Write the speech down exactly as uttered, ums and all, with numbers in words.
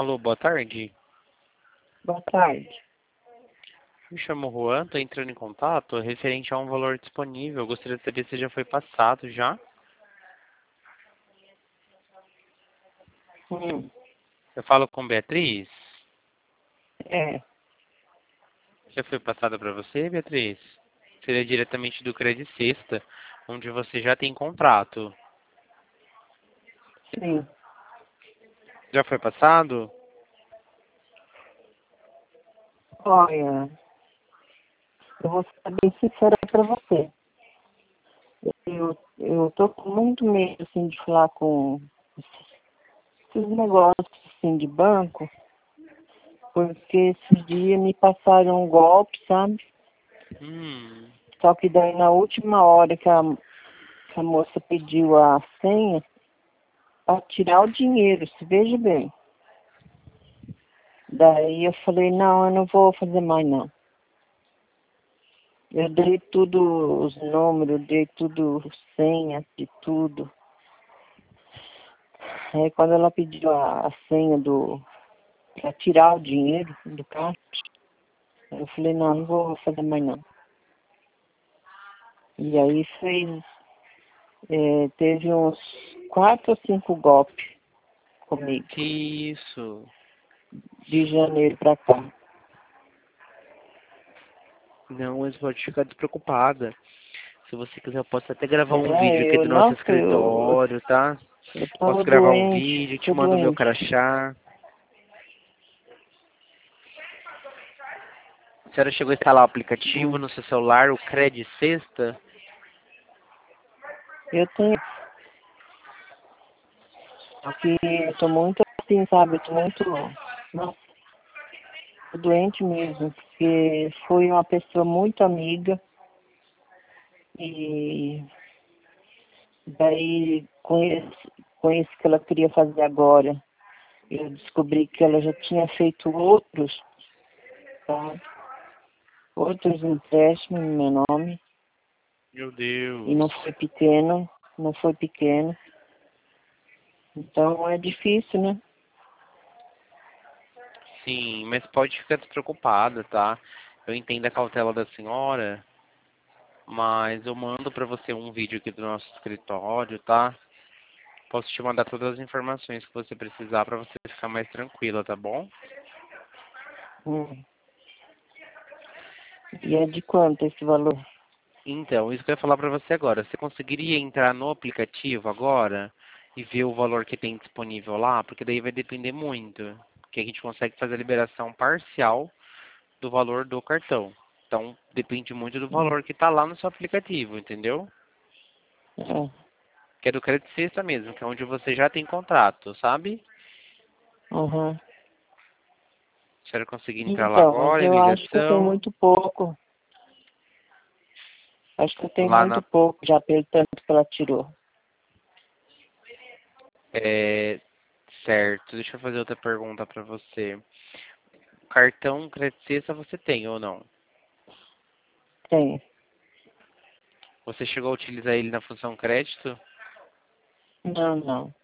Alô, boa tarde. Boa tarde. Me chamo Juan, estou entrando em contato referente a um valor disponível. Eu gostaria de saber se já foi passado já. Hum, Eu falo com Beatriz. é, Já foi passado para você, Beatriz? Seria diretamente do Credit Sexta, onde você já tem contrato. sim. Já foi passado? Olha, eu vou ser bem sincera para você. Eu, eu tô com muito medo, assim, de falar com esses negócios, assim, de banco, porque esses dias me passaram um golpe, sabe? Hum, Só que daí, na última hora que a, que a moça pediu a senha, para tirar o dinheiro, se veja bem. Daí eu falei, não, eu não vou fazer mais, não. Eu dei tudo, os números, dei tudo, senha de tudo. Aí quando ela pediu a, a senha do, pra tirar o dinheiro do caixa, eu falei, não, não vou fazer mais não. E aí fez, é, teve uns quatro ou cinco golpes comigo, que isso? de janeiro pra cá. Não, mas pode ficar despreocupada. Se você quiser, eu posso até gravar um vídeo É, aqui eu, do nosso nossa, eu, escritório, tá? eu Posso tava gravar um doente, vídeo, te tô mando o meu doente. crachá. A senhora chegou a instalar o aplicativo Hum. no seu celular, o Credit Sexta? Eu tenho, só que eu tô muito assim, sabe, eu tô muito, nossa, tô doente mesmo, porque foi uma pessoa muito amiga e daí com esse, com isso que ela queria fazer agora, eu descobri que ela já tinha feito outros, sabe? Outros empréstimos no meu nome Meu e Deus. não foi pequeno, não foi pequeno. Então é difícil, né? Sim, mas pode ficar despreocupada, tá? Eu entendo a cautela da senhora, mas eu mando pra você um vídeo aqui do nosso escritório, tá? Posso te mandar todas as informações que você precisar pra você ficar mais tranquila, tá bom? Hum. E é de quanto esse valor? Então, isso que eu ia falar pra você agora. Você conseguiria entrar no aplicativo agora e ver o valor que tem disponível lá? Porque daí vai depender muito. Porque a gente consegue fazer a liberação parcial do valor do cartão. Então, depende muito do Hum. valor que está lá no seu aplicativo, entendeu? É. Que é do Credit Sexta mesmo, que é onde você já tem contrato, sabe? Uhum. Se você conseguir entrar lá Então, mas agora, eu acho que eu tenho imigração, muito pouco. Acho que eu tenho lá muito na... pouco já pelo tanto que ela tirou. É, certo, deixa eu fazer outra pergunta para você. O cartão Credit Sexta você tem ou não? Tem. Você chegou a utilizar ele na função crédito? Não, não.